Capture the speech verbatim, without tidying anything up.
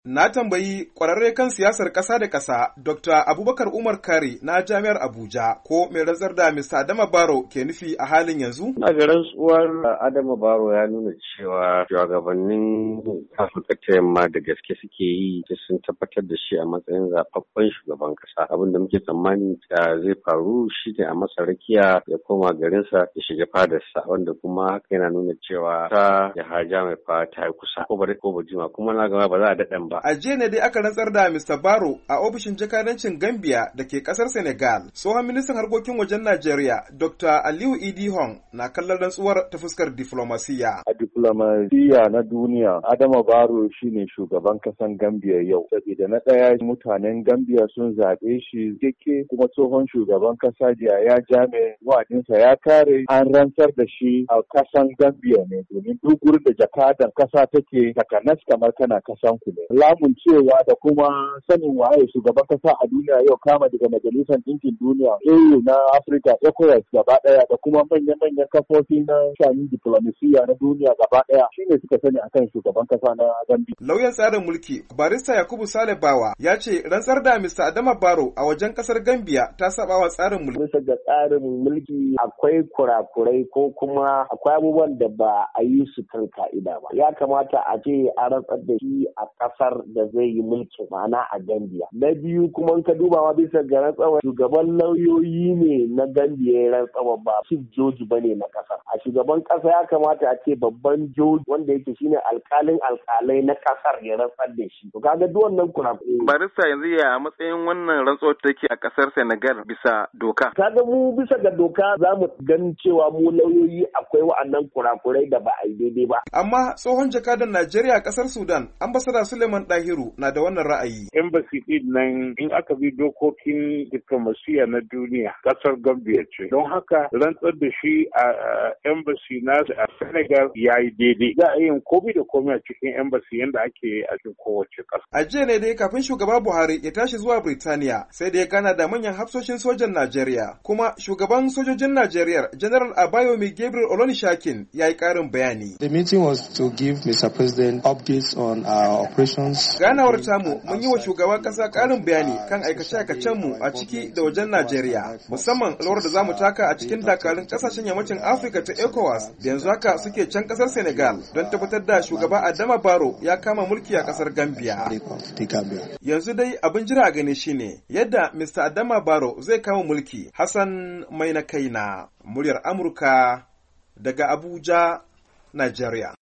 Na tambayi ƙwararre kan siyasar ƙasa da ƙasa, Dokta Abubakar Umar Kari na Jami'ar Abuja, ko mai rantsar da Mista Adama Barrow ke nufi a halin yanzu? A ga rantsuwar Adama Barrow ya nuna cewa shugabannin Afirka ta Yamma da gaske suke yi sun tabbatar da shi a matsayin zaɓaɓɓen shugaban ƙasa. Abin da muke tsammani zai faru shi ne a masa rakiya ya koma garinsa ya shiga fadarsa, wanda kuma haka yana nuna cewa ta ya haja mai fa ta yi kusa ko ba ko ba jima, kuma na gama ba za a daɗan ba. A jiya ne dai aka rantsar da Mista Barrow a ofishin jakadancin Gambia da ke ƙasar Senegal. Tsohon ministan harkokin wajen Najeriya, Dokta Aliyu Idi Hong, na kallon rantsuwar ta fuskar diflomasiyya. A diflomasiyya na duniya, Adama Barrow shine shugaban ƙasar Gambia yau. Saboda na ɗaya mutanen Gambia sun zaɓe shi yake, kuma tsohon shugaban ƙasa Yahaya Jammeh wa'adinsa ya kare, an rantsar da shi a ƙasar Gambia ne, domin duk gurin da jakadan ƙasa take takanas kamar kana ƙasan ku ne. Lamun cewa da kuma sanin waye shugaban kasa a duniya yau, kama daga Majalisar Ɗinkin Duniya, A U na Afirka, ECOWAS gaba ɗaya, da kuma manyan-manyan kafofi na shanin diplomasiya na duniya gaba ɗaya, shine suka sani akan shugaban kasa na Gambia. Lauyan tsarin mulki Barista Yakubu Sale Bawa ya ce rantsar da Mista Adama Barrow a wajen kasar Gambia ta saba wa tsarin mulki. Bisa ga tsarin mulki akwai kurakurai ko kuma akwai abubuwan da ba a yi su kan ka'ida ba. Ya kamata a ce a rantsar da shi a kasar da zai yi mulki, ma'ana a Gambia. Na biyu kuma ka duba ma bisa ga rantsawa shugaban lauyoyi ne na Gambia ya rantsawa, ba chief joji bane na kasar. A shugaban kasa ya kamata a ce babban joji wanda yake shine alkalin alkalai na kasar ya rantsar da shi. To kaga duk wannan kurakurai. Barista yanzu ya matsayin wannan rantsuwar take a kasar Senegal bisa doka. Kaga mu bisa ga doka za mu ganin cewa mu lauyoyi akwai wa'annan kurakurai da ba a yi daidai ba. Amma tsohon jakadan Najeriya a kasar Sudan, ambassador Suleiman Dahiru, na da wannan ra'ayi. Embassy din nan in aka bi dokokin diplomasiya na duniya, kasar Gambia ce. Don haka rantsar da shi a embassy na a Senegal ya yi daidai. Za a yi komai da komai a cikin embassy yadda ake a cikin kowace ƙasa. A jiya ne dai kafin shugaba Buhari ya tashi zuwa Birtaniya, sai da ya gana da manyan hafsoshin sojan Najeriya. Kuma shugaban sojojin Najeriya, General Abayomi Gabriel Olonishakin, ya yi ƙarin bayani. The meeting was to give Mister President updates on our operations. Ganawar tamu mun yi wa shugaban kasa ƙarin bayani kan aikace-aikacen mu a ciki da wajen Najeriya, musamman rawar da zamu taka a cikin dakarun kasashen yammacin Afirka ta ECOWAS da yanzu haka suke can kasar Senegal don tabbatar da shugaba Adama Barrow ya kama mulki a kasar Gambia. Yanzu dai abin jira a gani shine yadda Mista Adama Barrow zai kama mulki. Hassan Mai na kaina, muryar Amurka daga Abuja, Najeriya.